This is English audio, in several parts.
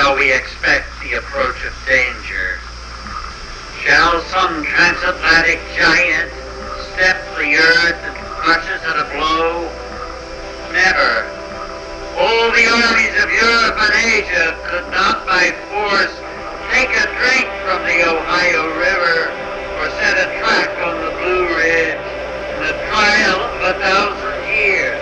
shall we expect the approach of danger? Shall some transatlantic giant step the earth and crush us at a blow? Never. All the armies of Europe and Asia could not by force take a drink from the Ohio River or set a track on the Blue Ridge in the trial of 1,000 years.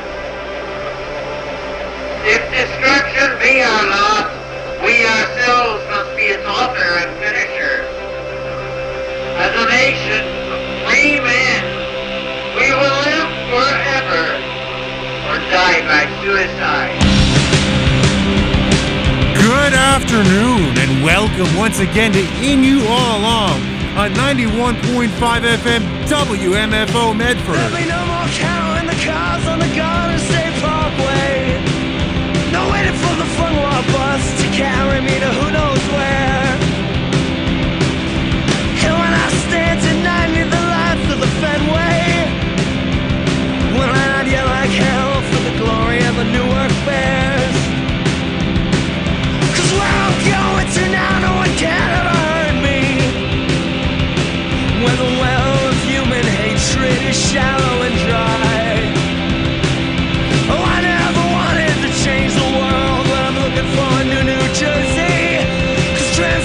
If destruction be our lot, we ourselves must be its author and finisher. As a nation of free men, we will live forever or die by suicide. Good afternoon and welcome once again to In You All Along on 91.5 FM WMFO Medford. There'll be no more cattle in the cars on the Garden State Parkway. No waiting for the Flungwall bus to carry me to who knows where. And when I stand tonight near the lights of the Fenway, when I'd yell like hell for the glory of the Newark Bears. 'Cause where I'm going to now, no one can ever hurt me. When the well of human hatred is shallow and dry. Oh, I never wanted to change the world, but I'm looking for a new New Jersey. 'Cause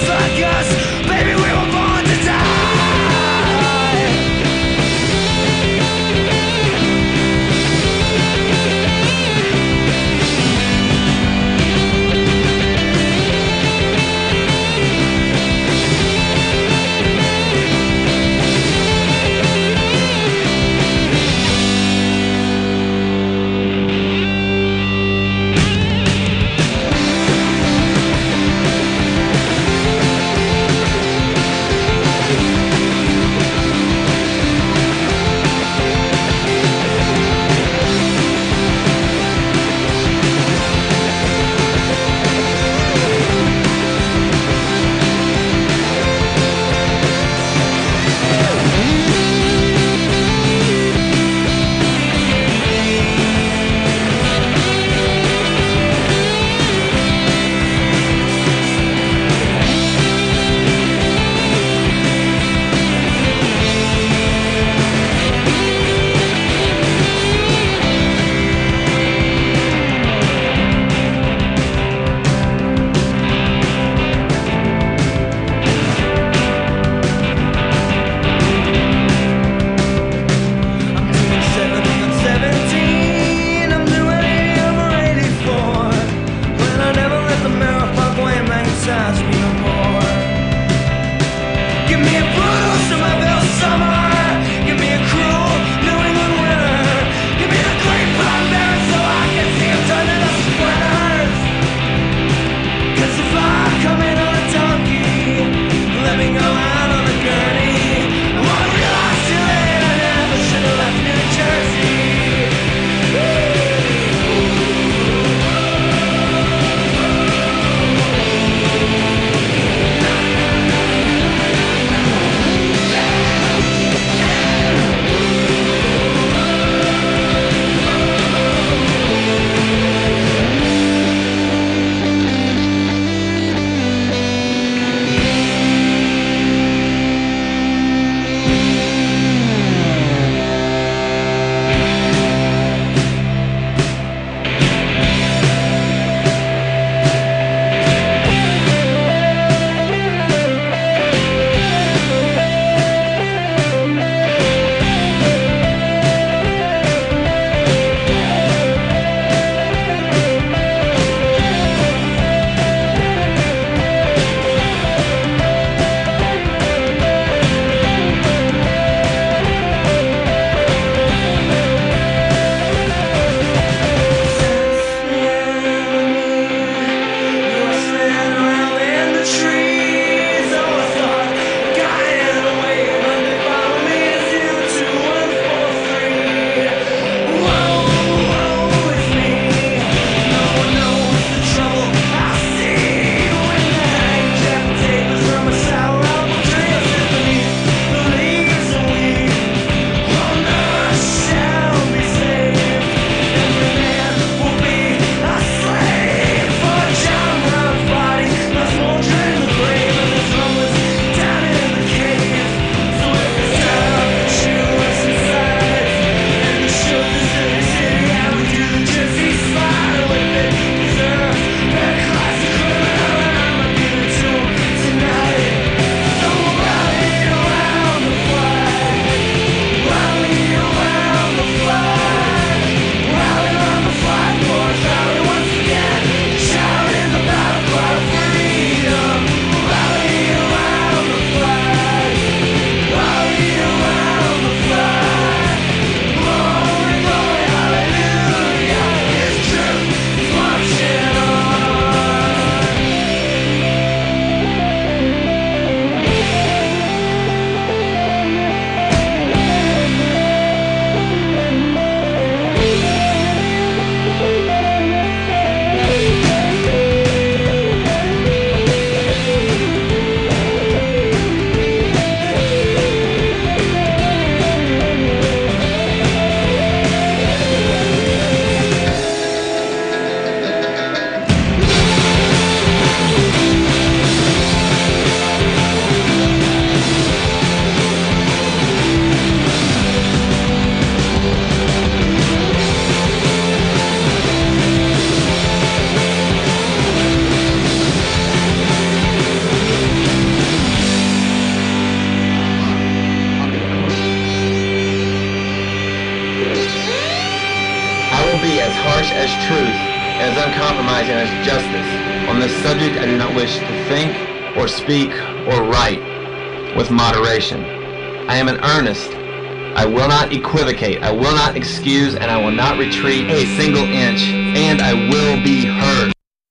as harsh as truth and as uncompromising as justice. On this subject, I do not wish to think or speak or write with moderation. I am in earnest. I will not equivocate. I will not excuse, and I will not retreat a single inch, and I will be heard.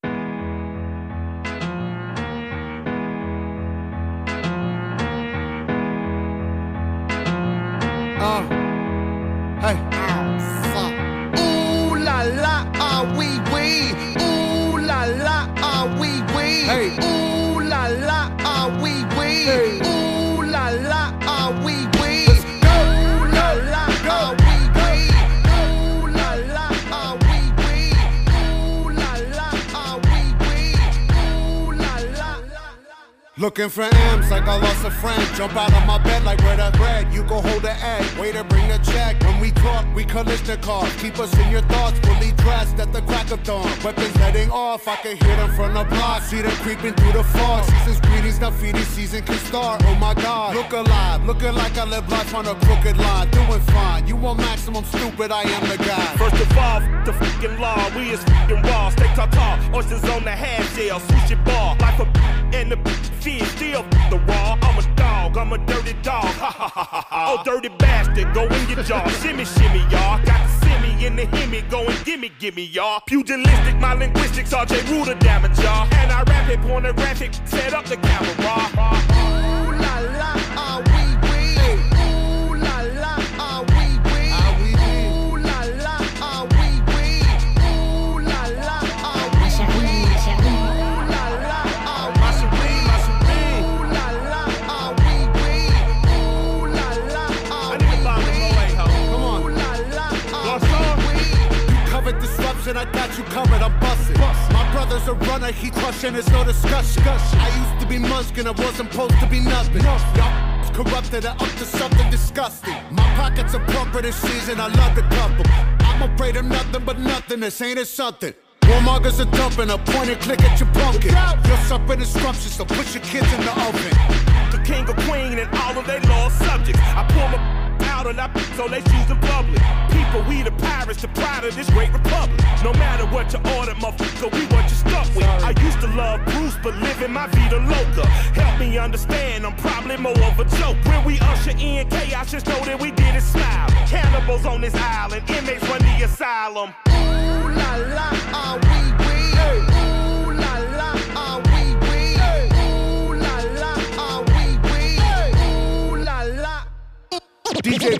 Hey. Ooh la la, ah wee wee. Ooh la la, ah wee wee. Hey. Ooh la la, ah wee wee. Hey. Ooh la la, ah wee wee. Ooh la la, ah wee wee. Ooh la la, ah wee wee. Ooh la la, ah wee wee. Ooh la la. Looking for M's like I lost a friend. Jump out of my bed like where the bread. You go hold the egg. Waiter, bring the check. When we talk, we collision cars. Keep us in your thoughts, fully dressed at the crack of dawn. Weapons letting off, I can hear them from the block. See them creeping through the fog. Season's greetings, now feeding season can start. Oh my God, look alive, looking like I live life on a crooked line. Doing fine, you want maximum stupid, I am the guy. First of all, the fucking law, we is fucking raw. Stay tall, oysters on the half shell, switch your ball. Like a and the fish still the raw. I'm a dog, I'm a dirty dog. Ha ha ha ha ha. Oh dirty bastard, go in your jaw. Shimmy shimmy y'all, got the semi in the hemi. Go and gimme y'all. Pugilistic, my linguistics, RJ Ruder damage y'all. And I rap it, pornographic, set up the camera. Ooh la la, ah wee wee. Ooh la la, ah wee wee. Ooh la la, ah wee wee. Ooh la la, ah wee wee. Ooh la la, ah wee wee. Ooh la la, ah wee wee. Ooh la la, ah wee wee. Come on. Ooh la la, ah wee wee. You covered disruption, I got you covered, I'm busting. My brother's a runner, he crushing, there's no discussion. I used to be Muskin, I wasn't supposed to be nothing. Y'all corrupted and up to something disgusting. My pockets are plumper this season, I love the couple. I'm afraid of nothing but nothingness, ain't it something? Warmongers are dumping, a point and click at your pumpkin. You're suffering is scrumptious, so put your kids in the oven. The king or queen and all of they lost subjects. I pull my out on that so they choose in public. People, we the pirates, the pride of this great republic. No matter what you order, motherfucker, we what you stuck with. I used to love Bruce, but living my vida loca. Help me understand, I'm probably more of a joke. When we usher in chaos, just know that we did it smile. Cannibals on this island, inmates run the asylum. Ooh la la, ah wee wee. Ooh la la, ah wee wee. Ooh la la, ah wee wee. Ooh la la. DJ.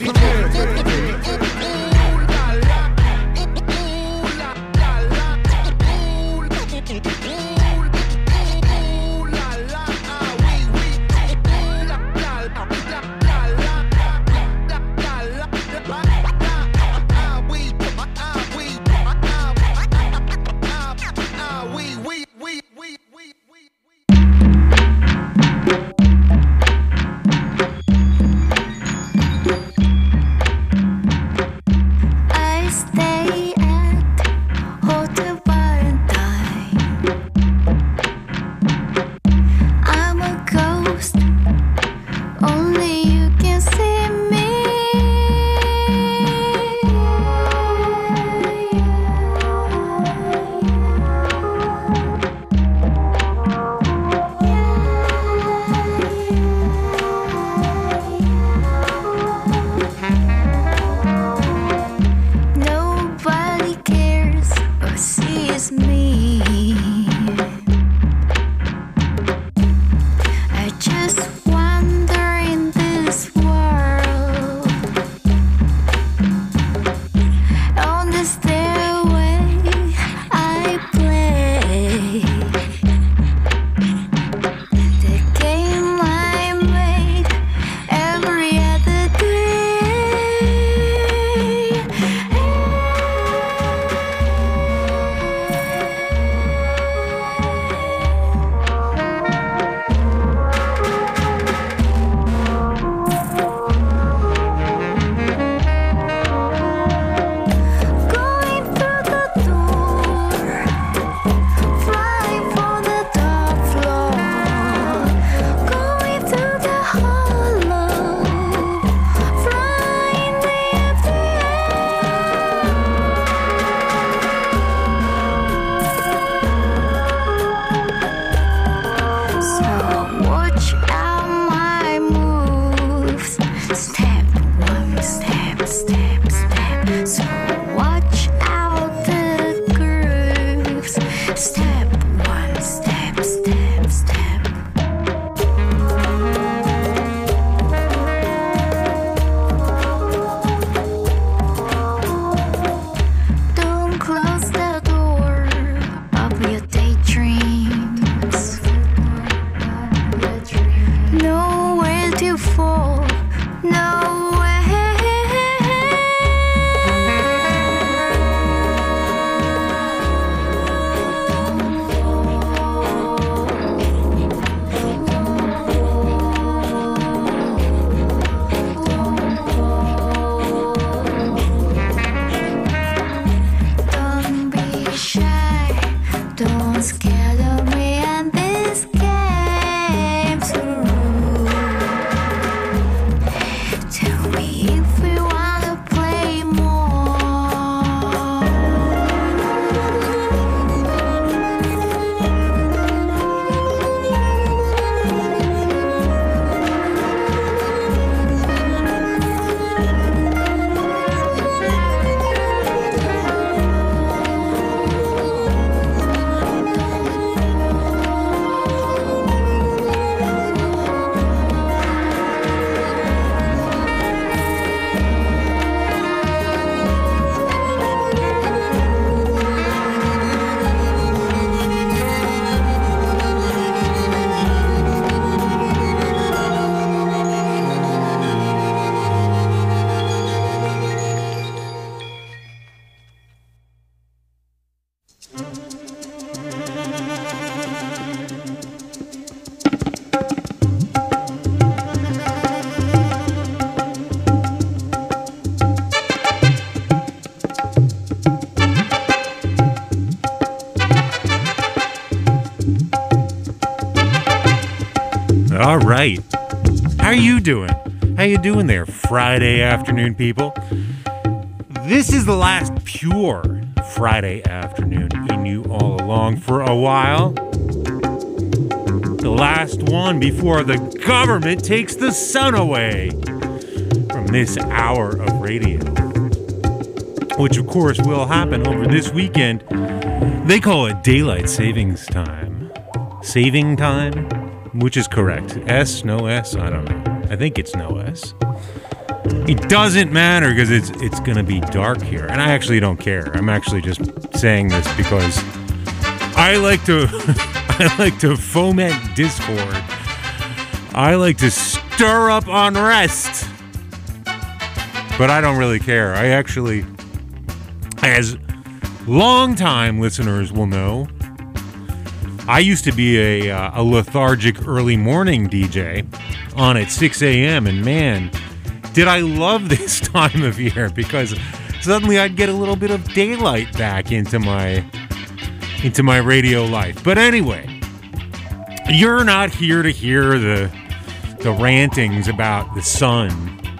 right. How are you doing? How you doing there, Friday afternoon people? This is the last pure Friday afternoon in You All Along for a while. The last one before the government takes the sun away from this hour of radio. Which, of course, will happen over this weekend. They call it daylight savings time. Saving time? Which is correct. S, no S? I don't know. I think it's no S. It doesn't matter because it's going to be dark here. And I actually don't care. I'm actually just saying this because I like to foment discord. I like to stir up unrest. But I don't really care. I actually, as long-time listeners will know, I used to be a lethargic early morning DJ on at 6 a.m. And man, did I love this time of year because suddenly I'd get a little bit of daylight back into my radio life. But anyway, you're not here to hear the rantings about the sun.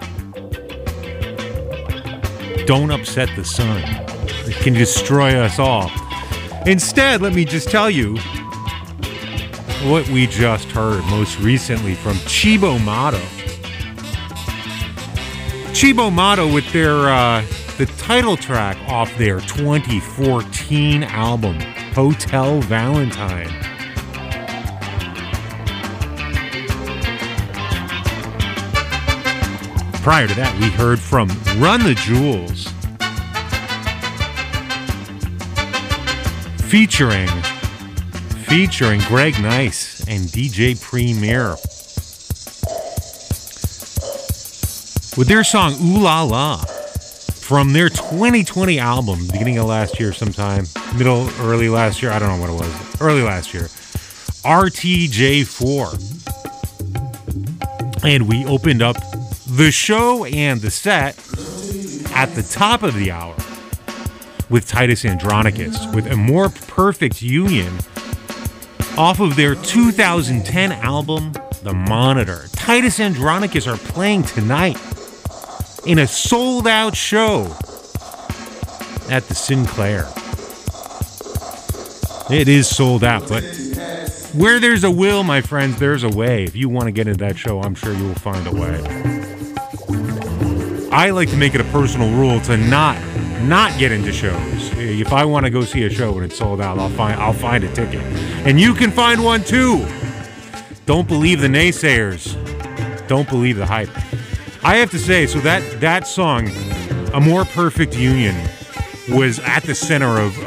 Don't upset the sun. It can destroy us all. Instead, let me just tell you what we just heard most recently from Cibo Matto. Cibo Matto with their the title track off their 2014 album, Hotel Valentine. Prior to that, we heard from Run the Jewels, featuring Greg Nice and DJ Premier with their song Ooh La La from their 2020 album, beginning of last year sometime, early last year, I don't know what it was, early last year, RTJ4. And we opened up the show and the set at the top of the hour with Titus Andronicus with A More Perfect Union off of their 2010 album, The Monitor. Titus Andronicus are playing tonight in a sold-out show at the Sinclair. It is sold out, but where there's a will, my friends, there's a way. If you want to get into that show, I'm sure you will find a way. I like to make it a personal rule to not get into shows. If I want to go see a show and it's sold out, I'll find a ticket. And you can find one too. Don't believe the naysayers. Don't believe the hype. I have to say, so that song, A More Perfect Union, was at the center of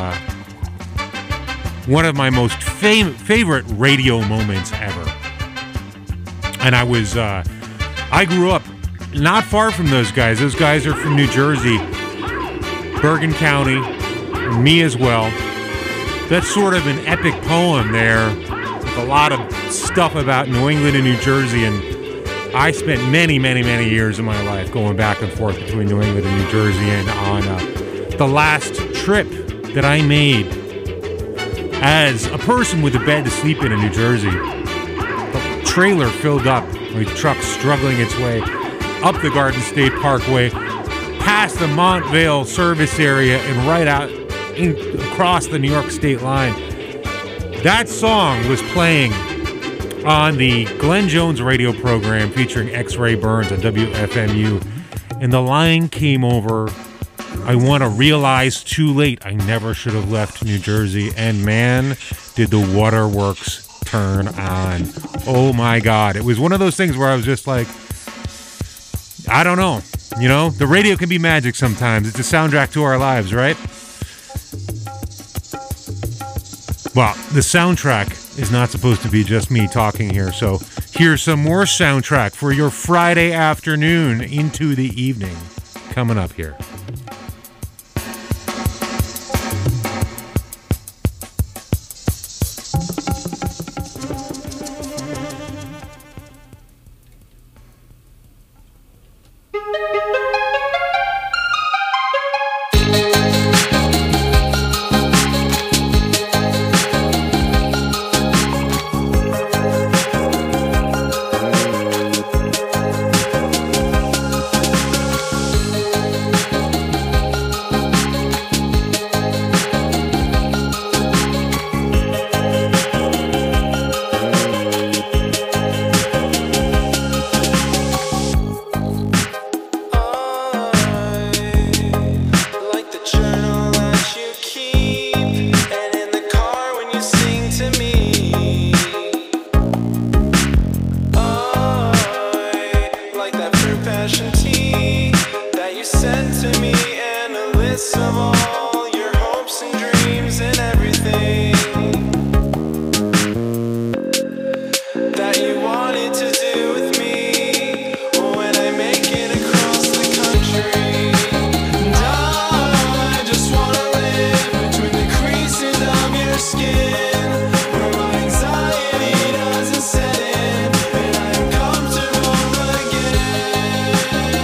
one of my most favorite radio moments ever. And I grew up not far from those guys. Those guys are from New Jersey, Bergen County, and me as well. That's sort of an epic poem there with a lot of stuff about New England and New Jersey. And I spent many, many, many years of my life going back and forth between New England and New Jersey. And on the last trip that I made as a person with a bed to sleep in New Jersey, the trailer filled up with trucks struggling its way up the Garden State Parkway, past the Montvale service area, and right out across the New York state line. That song was playing on the Glenn Jones radio program featuring X-Ray Burns on WFMU, and the line came over, I want to realize too late I never should have left New Jersey, and man, did the waterworks turn on. Oh my God. It was one of those things where I was just like, I don't know. You know, the radio can be magic sometimes. It's a soundtrack to our lives, right? Well, the soundtrack is not supposed to be just me talking here, so here's some more soundtrack for your Friday afternoon into the evening coming up here. sent to me and a list of all your hopes and dreams and everything that you wanted to do with me when I make it across the country. And I just wanna live between the creases of your skin, where my anxiety doesn't set in, and I am comfortable again.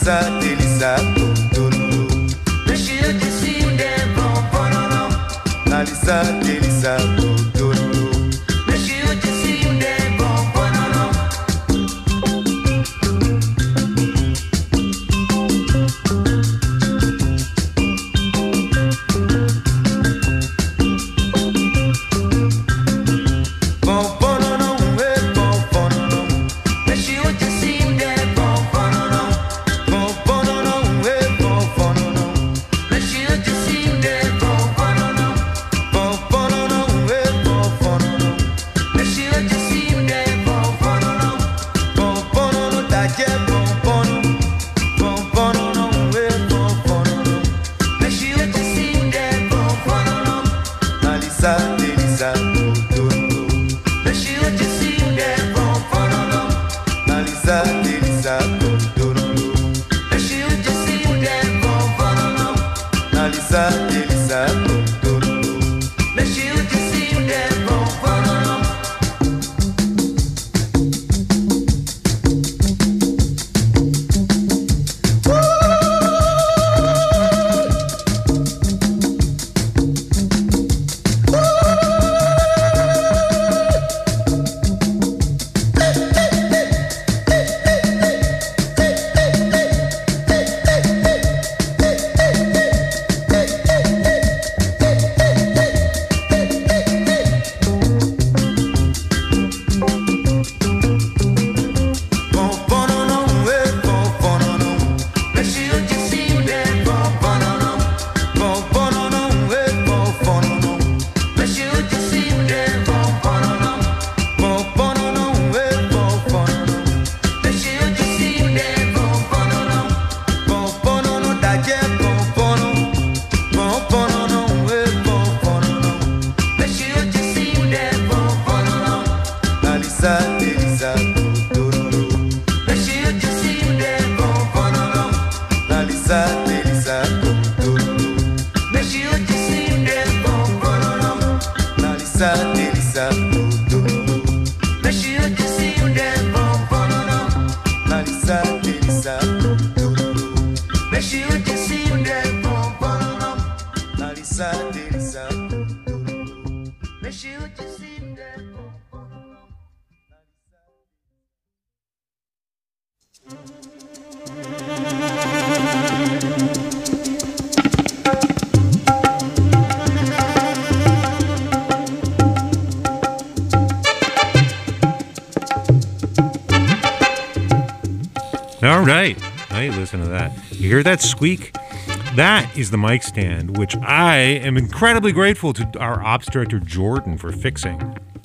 Nalisa, Delisa, Tololo. Nalisa, Delisa, Tololo. All right. Now you listen to that. You hear that squeak? That is the mic stand, which I am incredibly grateful to our ops director, Jordan, for fixing.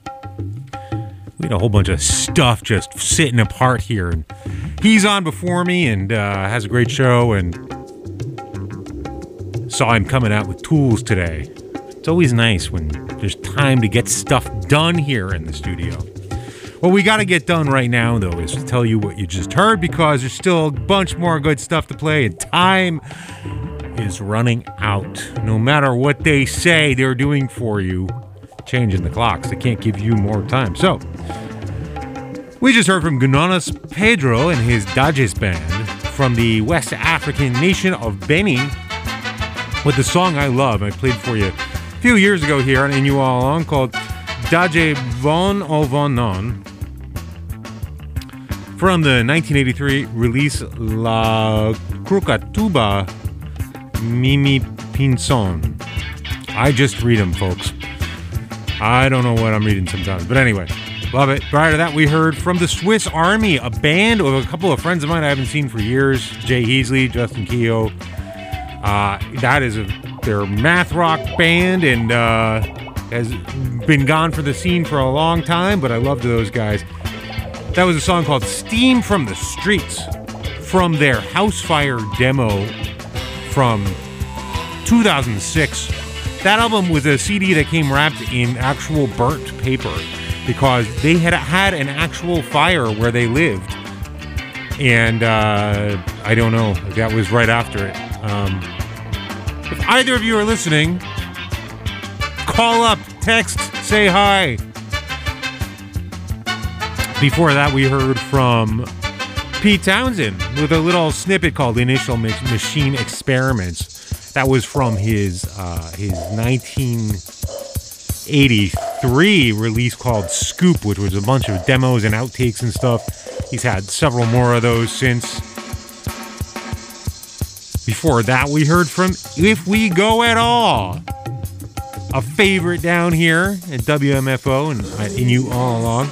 We had a whole bunch of stuff just sitting apart here, and he's on before me and has a great show, and saw him coming out with tools today. It's always nice when there's time to get stuff done here in the studio. What we got to get done right now, though, is to tell you what you just heard, because there's still a bunch more good stuff to play, and time is running out. No matter what they say they're doing for you, changing the clocks, they can't give you more time. So, we just heard from Gunanas Pedro and his Dajes band from the West African nation of Benin with the song I love. I played for you a few years ago here on Inu All Along, called Daje Von Ovonon, from the 1983 release La Krukatuba Mimi Pinson. I just read them, folks. I don't know what I'm reading sometimes, but anyway, love it. Prior to that, we heard from the Swiss Army, a band of a couple of friends of mine I haven't seen for years, Jay Heasley, Justin Keogh. That is their math rock band, and has been gone for the scene for a long time, but I loved those guys. That was a song called Steam from the Streets, from their Housefire demo from 2006. That album was a CD that came wrapped in actual burnt paper, because they had an actual fire where they lived. And I don't know if that was right after it. If either of you are listening, call up, text, say hi. Before that, we heard from Pete Townsend with a little snippet called Initial Machine Experiments. That was from his 1983 release called Scoop, which was a bunch of demos and outtakes and stuff. He's had several more of those since. Before that, we heard from If We Go At All, a favorite down here at WMFO and you all along.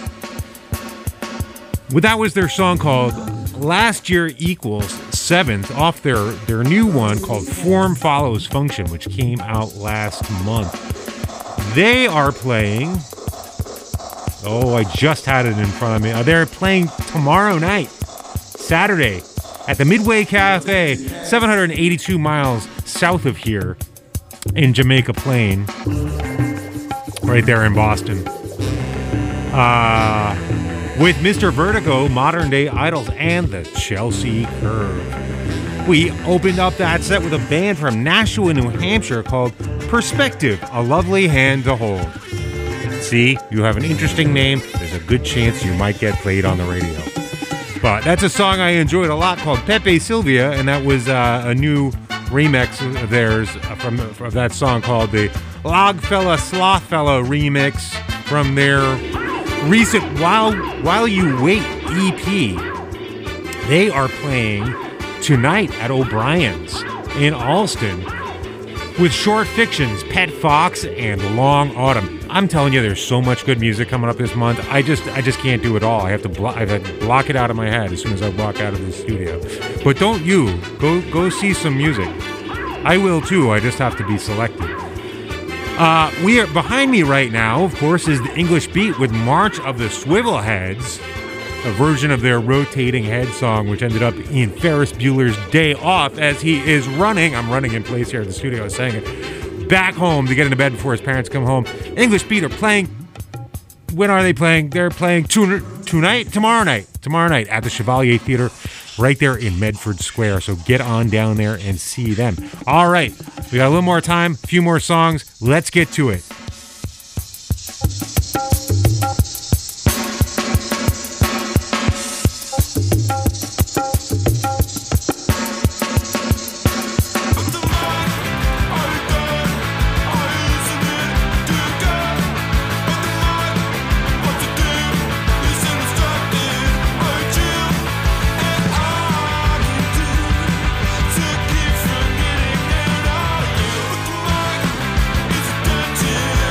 Well, that was their song called Last Year Equals 7th off their new one called Form Follows Function, which came out last month. They are playing... Oh, I just had it in front of me. They're playing tomorrow night, Saturday, at the Midway Cafe, 782 miles south of here in Jamaica Plain, right there in Boston. With Mr. Vertigo, Modern Day Idols, and the Chelsea Curve. We opened up that set with a band from Nashua, New Hampshire called Perspective, a lovely hand to hold. See, you have an interesting name. There's a good chance you might get played on the radio. But that's a song I enjoyed a lot called Pepe Sylvia, and that was a new remix of theirs from that song called the Logfella Slothfella remix from their recent While You Wait EP. They are playing tonight at O'Brien's in Alston with Short Fictions, Pet Fox, and Long Autumn. I'm telling you, there's so much good music coming up this month. I just can't do it all. I have to block it out of my head as soon as I walk out of the studio. But don't you go see some music. I will too. I just have to be selective. We are behind me right now, of course, is the English Beat with March of the Swivelheads, a version of their Rotating Head song, which ended up in Ferris Bueller's Day Off as he is running. I'm running in place here at the studio, I was saying it. Back home to get into bed before his parents come home. English Beat are playing. When are they playing? They're playing tomorrow night at the Chevalier Theater, right there in Medford Square. So get on down there and see them. All right, we got a little more time, a few more songs. Let's get to it. It's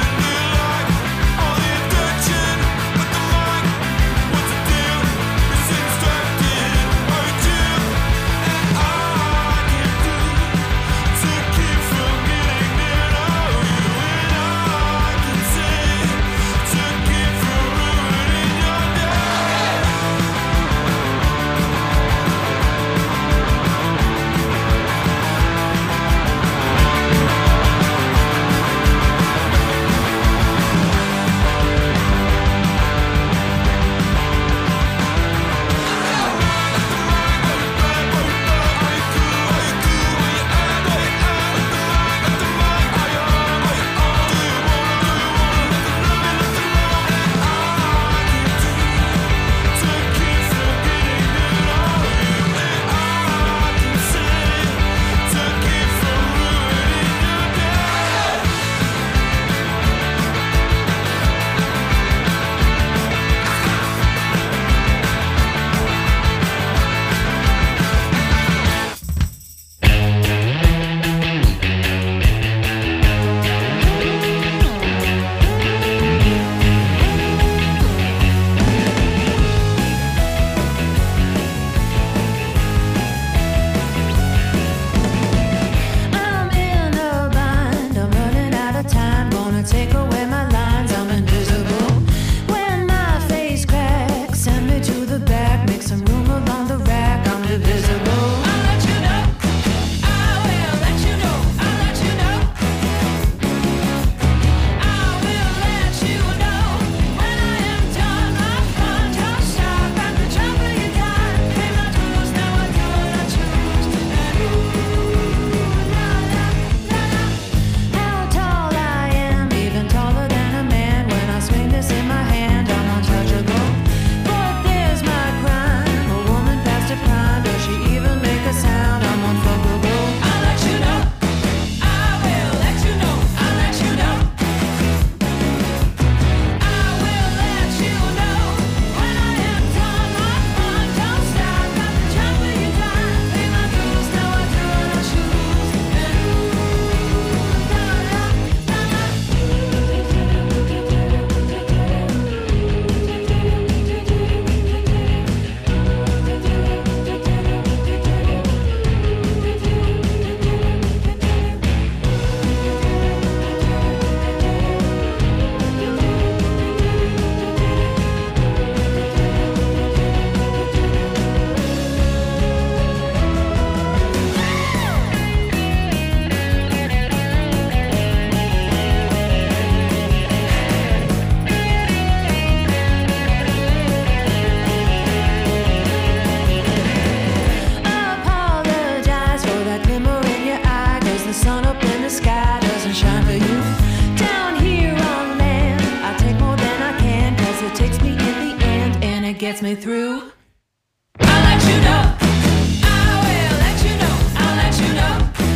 gets me through. I'll let you know. I will let you know. I'll let you know.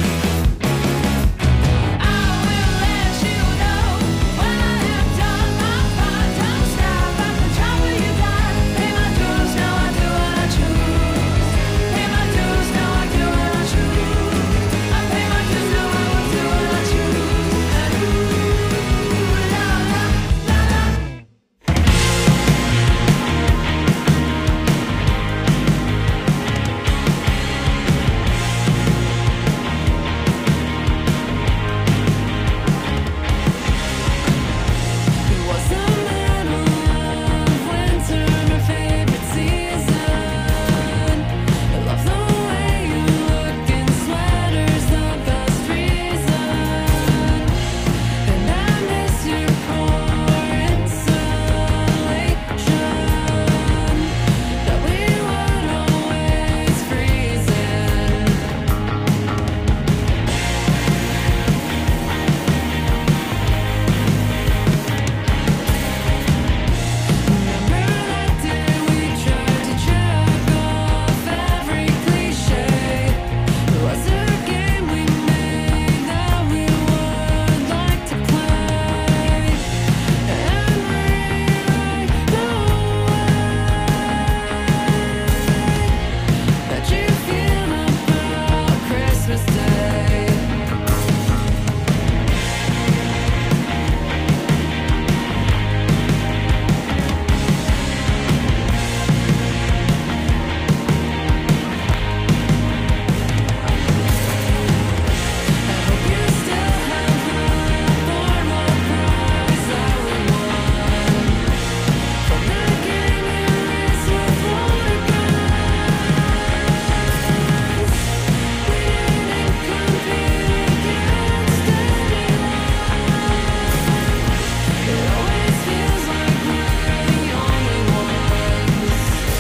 I will let you know when I have done my part. Don't stop at the trouble you got. Pay my dues, now I do what I choose. Pay my dues, now I do what I choose. I pay my dues, now I will do what I choose. And ooh, la la la la. It was the middle of winter, my favorite season. I love the way you look in sweaters, the best reason. And I miss your poor insulation, that we would always freezing. Remember that day we tried to check off every cliché? It was a game we made that we would like to play and rewrite the way that you feel about Christmas Day. I hope you still have the boardwalk prize that we won from the game you race with water guns. We didn't compete against anyone. It always feels like we're the only ones.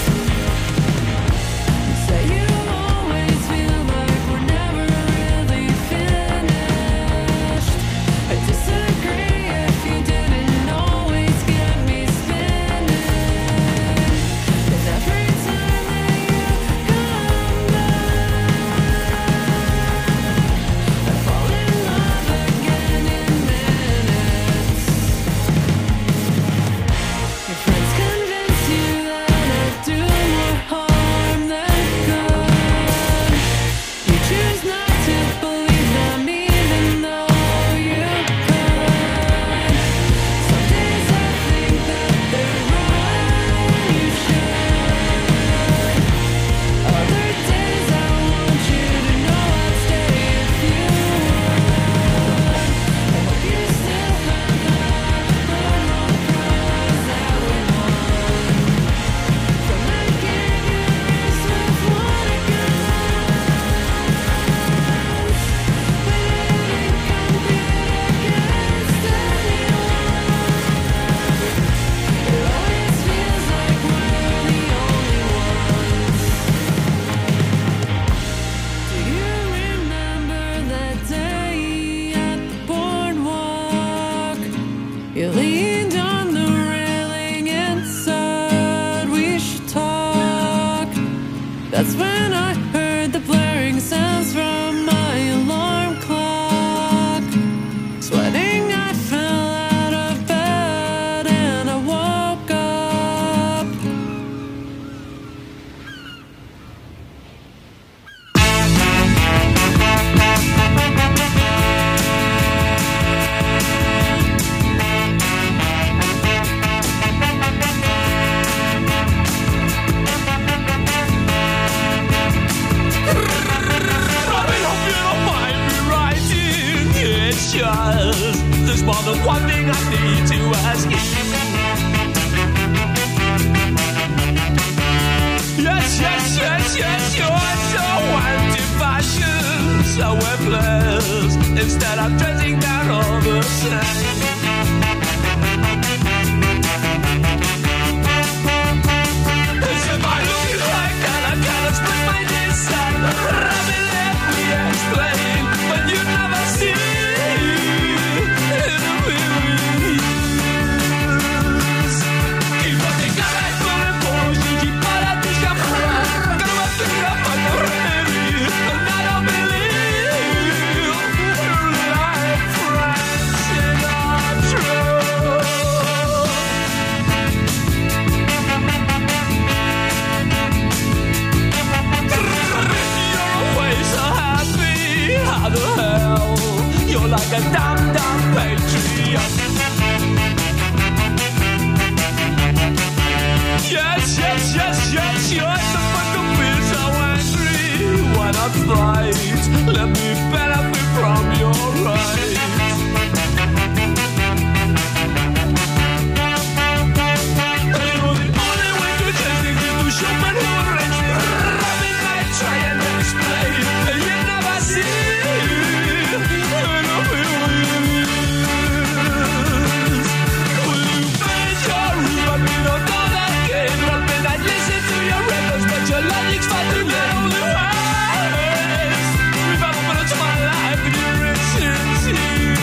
You say you always feel like we're never really finished. I disagree if you didn't always get me spinning. And every time that you come back, I fall in love again in minutes. Your friends convince you that I do more harm than good. You choose not to believe them even though you could. Some days I think that they're right, you should. Other days I want you to know I'd stay if you would. I hope you still have that boardwalk prize that we won from the game you race with water guns. We didn't compete against anyone. It always feels like we're the only ones. Do you remember that day at the boardwalk? You leaned on the railing and said we should talk. That's when I heard the blaring sounds from my alarm clock. Sweating, I fell out of bed and I woke up. There's more than one thing I need to ask you. Yes, you're so anti-fashion, so worthless. Instead of dressing down all the same. As if I look like that, I gotta split my desire. Let me explain, but you never see. Keep what they got, I put it for you. cannot fight. Let me benefit from your right. You're the only way to change things is to show men who are racing. Rabbit might try and explain, and you never see. Will you face your roof? I mean, don't know that game. But when I listen to your records, but your logic's far too little. We've ever put into my life with your sincere.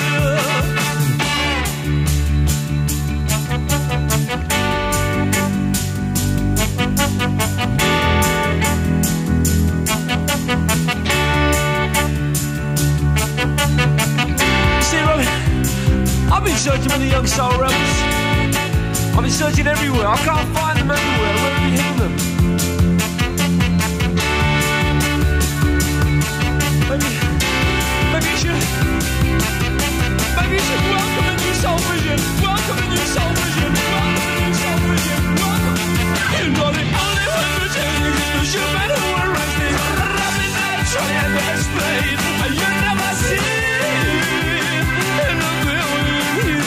See, Robbie, I've been searching for the young soul rebels. I've been searching everywhere. I can't find them everywhere. Where have you hidden them? Maybe you should welcome a new soul vision. Welcome a new soul vision. Welcome a new soul vision. Welcome. You know the only way to change is to shoot men who are resting. Rapping that try and explain. And you never see. In the building.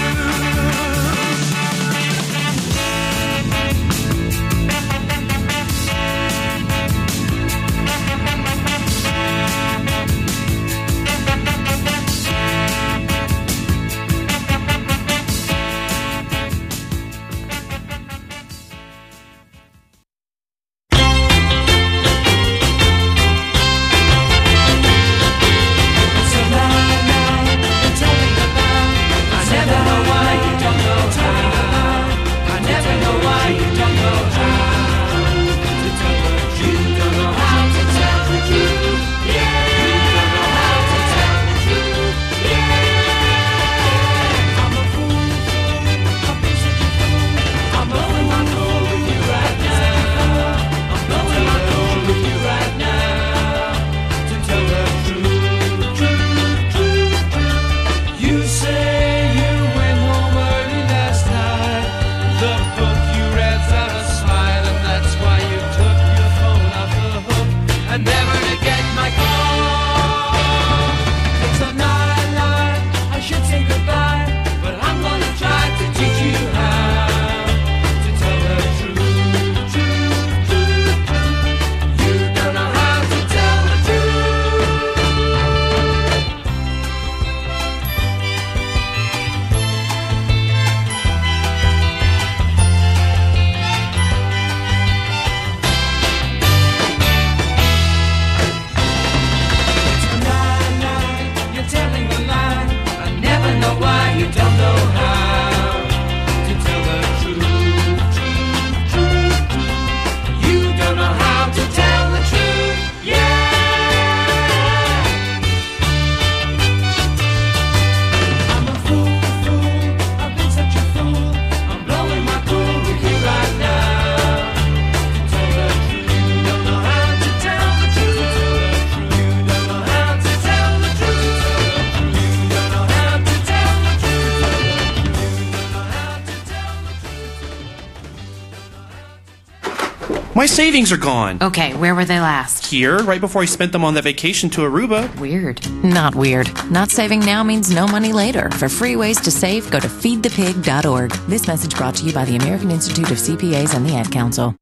My savings are gone. Okay, where were they last? Here, right before I spent them on that vacation to Aruba. Weird. Not weird. Not saving now means no money later. For free ways to save, go to feedthepig.org. This message brought to you by the American Institute of CPAs and the Ad Council.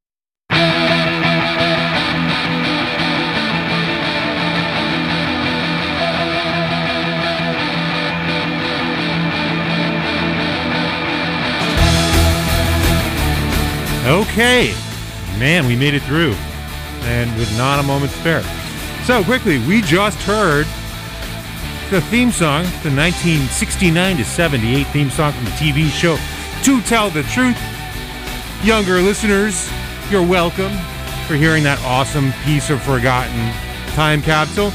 Okay. Man, we made it through. And with not a moment spare. So, quickly, we just heard the theme song, the 1969 to 78 theme song from the TV show To Tell the Truth. Younger listeners, you're welcome for hearing that awesome piece of forgotten time capsule.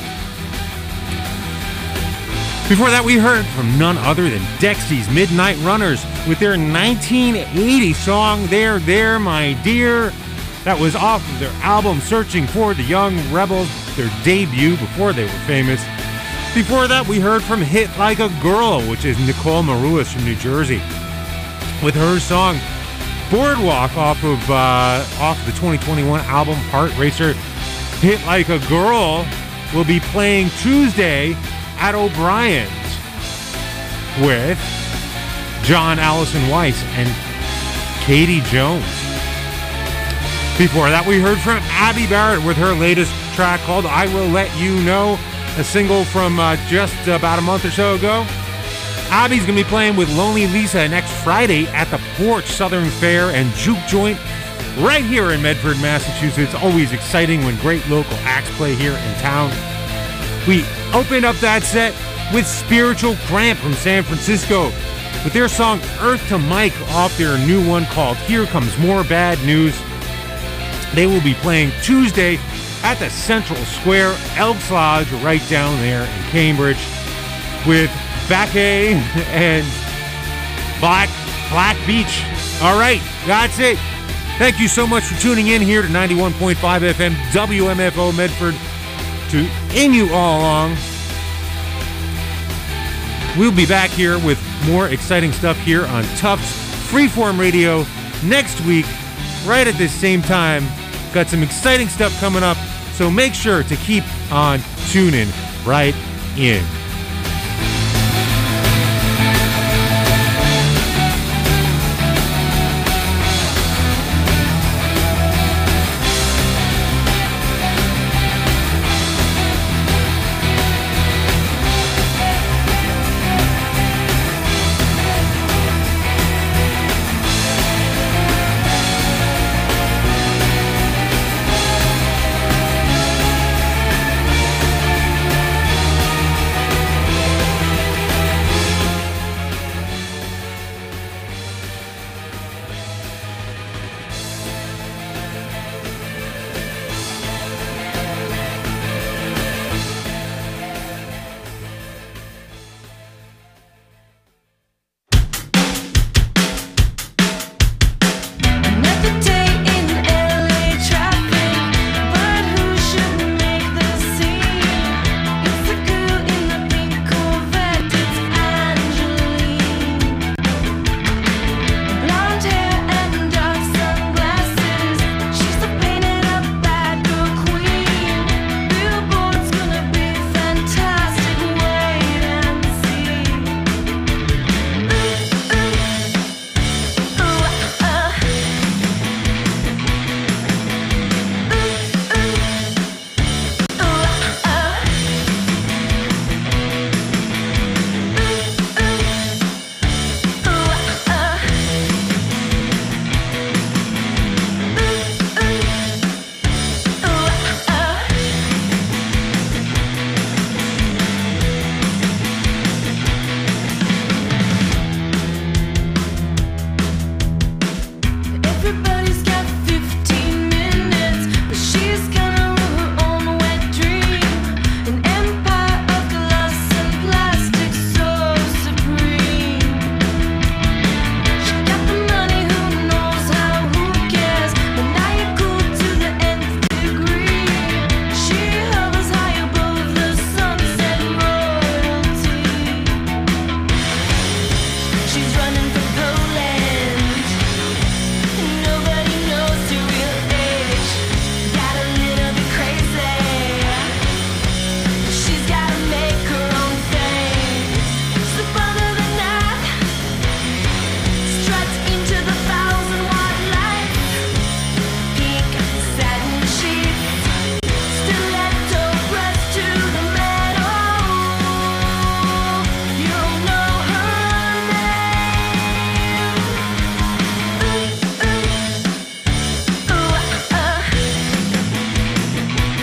Before that, we heard from none other than Dexy's Midnight Runners with their 1980 song, There, There, My Dear. That was off of their album Searching for the Young Rebels, their debut before they were famous. Before that, we heard from Hit Like a Girl, which is Nicole Maruas from New Jersey, with her song Boardwalk off the 2021 album Heart Racer. Hit Like a Girl will be playing Tuesday at O'Brien's with John Allison Weiss and Katie Jones. Before that, we heard from Abby Barrett with her latest track called I Will Let You Know, a single from just about a month or so ago. Abby's going to be playing with Lonely Lisa next Friday at the Porch Southern Fair and Juke Joint right here in Medford, Massachusetts. Always exciting when great local acts play here in town. We opened up that set with Spiritual Cramp from San Francisco with their song Earth to Mike off their new one called Here Comes More Bad News. They will be playing Tuesday at the Central Square Elks Lodge right down there in Cambridge with Backay and Black Beach. All right, that's it. Thank you so much for tuning in here to 91.5 FM WMFO Medford to In You All Along. We'll be back here with more exciting stuff here on Tufts Freeform Radio next week, right at this same time. Got some exciting stuff coming up, so make sure to keep on tuning right in.